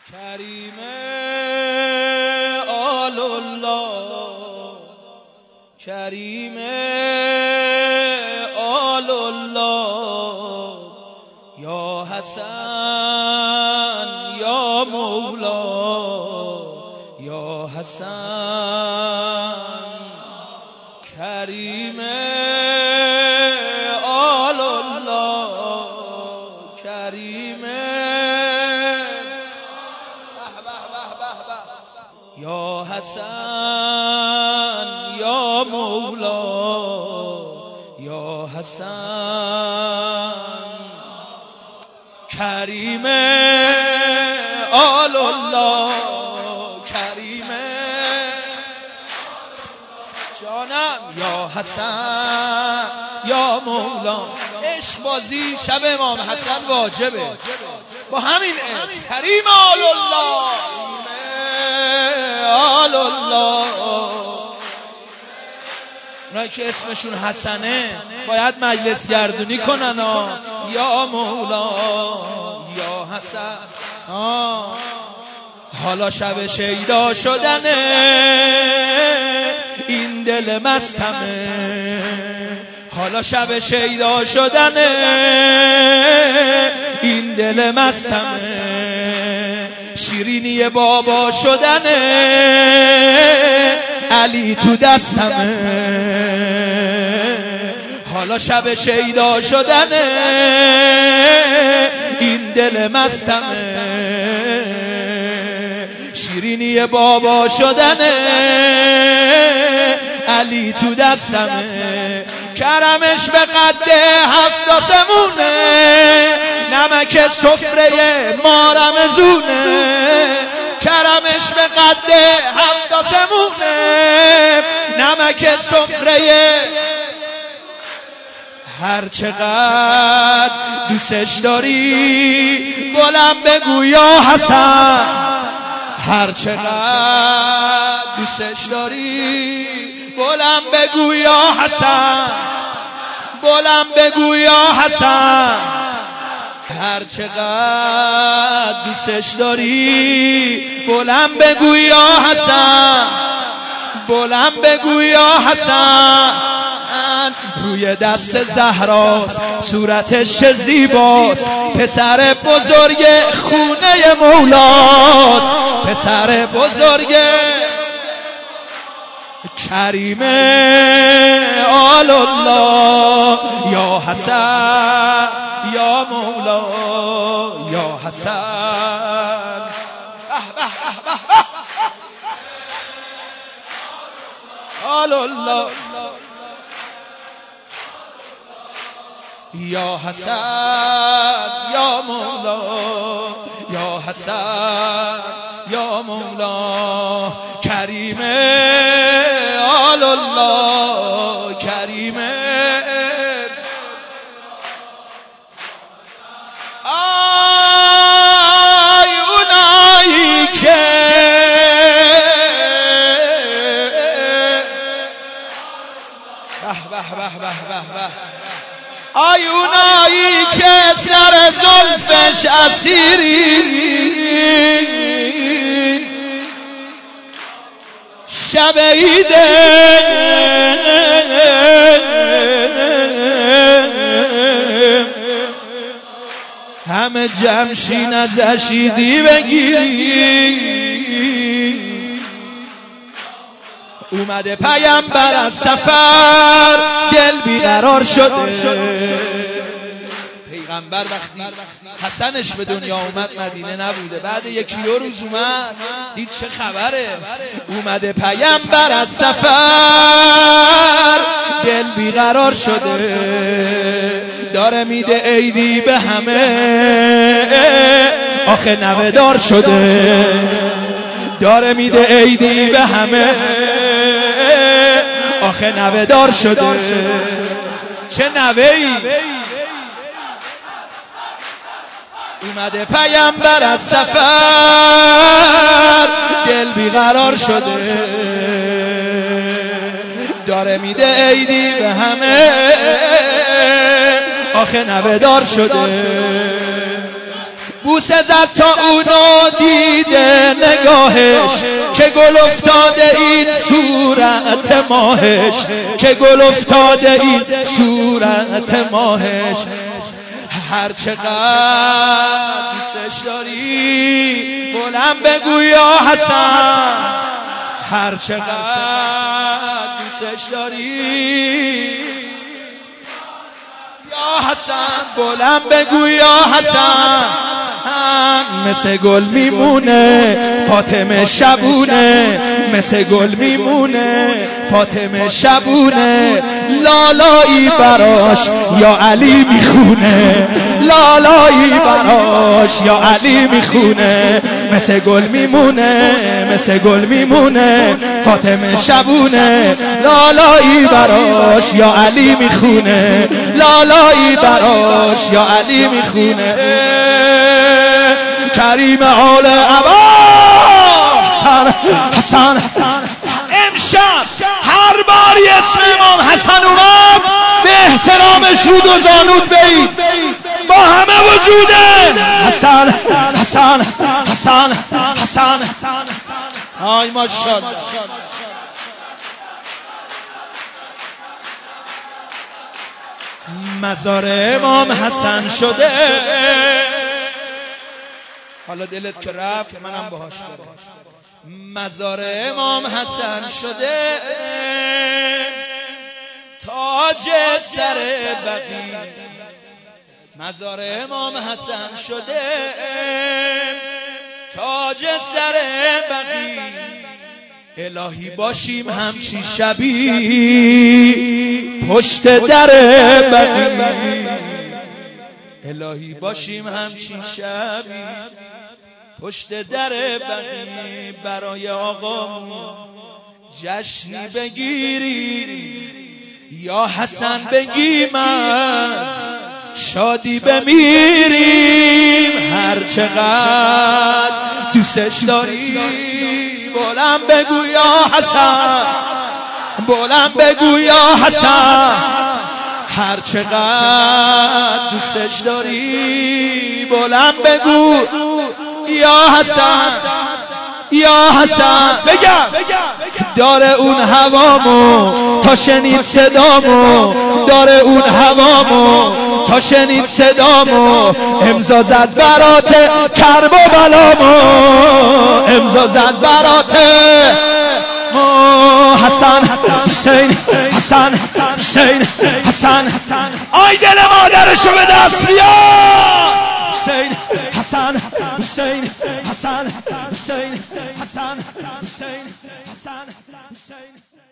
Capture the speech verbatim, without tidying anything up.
کریم آل الله، کریم آل الله، یا حسن یا مولا، یا حسن. کریم آل الله، کریم یا حسن یا مولا، یا حسن. کریم آل الله، کریم جانم، یا حسن یا مولا. عشق بازی شب امام حسن واجبه با همین اسم، کریم آل الله، آل الله. اونایی که اسمشون حسنه باید مجلس گردونی کنن ها. یا مولا، یا حسن. آه. حالا شب شیدا شدنه این دل مستمه، حالا شب شیدا شدنه این دل مستمه، شیرینی بابا شدنه علی تو دستمه، حالا شب شیدا شدنه این دل مستمه، شیرینی بابا شدنه علی تو دستمه. کرمش به قد هفت آسمونه، نمک سفره ما رمزونه. کرمش به قد هفت آسمونه، نمک سفره. هر چقدر دوستش داری بلند بگو یا حسن، هر چقدر دوستش داری بلند بگو یا حسن، بلند بگو یا حسن. هر چقدر دوستش داری بلند بگو یا حسن، بلند بگو یا حسن. روی دست زهراست صورتش چه زیباست، پسر بزرگ خونه مولاست، پسر بزرگ. کریم آل الله، یا حسن یا مولا، یا حسن. آل الله، یا حسن یا مولا، یا حسن یا مولا. کریم آل الله، کریم. آی اونایی که به به به به به، آی اونایی که سر زلفش اسیری، شب عیده همه جمشین ازش عیدی بگیری. اومده پیامبر از سفر دل بیقرار شده. پیغمبر وقتی حسنش به دنیا اومد مدینه نبوده، بعد یکی دو روز اومد دید چه خبره. اومده پیامبر از سفر دل بیقرار شده، داره میده عیدی به همه، آخه نوه دار شده. داره میده عیدی به همه، آخه نوه دار شده. چه نوه‌ای؟ اومده پیامبر از سفر دل بیقرار شده، داره میده عیدی به همه، آخه نوه دار شده. بوسه زد تا اونو دید دیده نگاهش که گل افتاده این صورت ماهش که گل افتاده این صورت ماهش هر چقدر دوستش داری بلند بگو یا حسن هر چقدر دوستش داری یا حسن بلند بگو یا حسن مثل گل میمونه فاطمه شبونه مثل گل میمونه فاطمه شبونه لالایی براش یا علی میخونه لالایی براش یا علی میخونه مثل گل میمونه مثل گل میمونه فاطمه شبونه لالایی براش یا علی میخونه لالایی براش یا علی میخونه کریم آل عباس حسن امشب هر باری اسم امام حسن اومد به احترامش رود و زانود بید با همه وجوده حسن حسن حسن حسن آی ماشاءالله مزار امام حسن شده حالا دلت که رفت منم باهاش برم مزار امام حسن شده تاج سر بقی مزار امام حسن شده تاج سر بقی الهی باشیم همچی شبی پشت در بقی الهی باشیم همچی شبی پشت در بقی برای آقامون جشنی بگیریم یا حسن بگیم از شادی بمیریم هر چقدر دوستش داری بلند بگو یا حسن بلند بگو یا حسن هر چقدر دوستش داری بلند بگو یا حسن یا حسن بگم داره اون هوامو تا شنید صدامو داره اون هوامو تا شنید صدامو امضا زد برات کرب و بلامو امضا زد برات حسن حسین حسن حسین حسن آی دل مادرشو به دست بیار حسین حسن حسین حسن حسین حسن حسین حسن حسین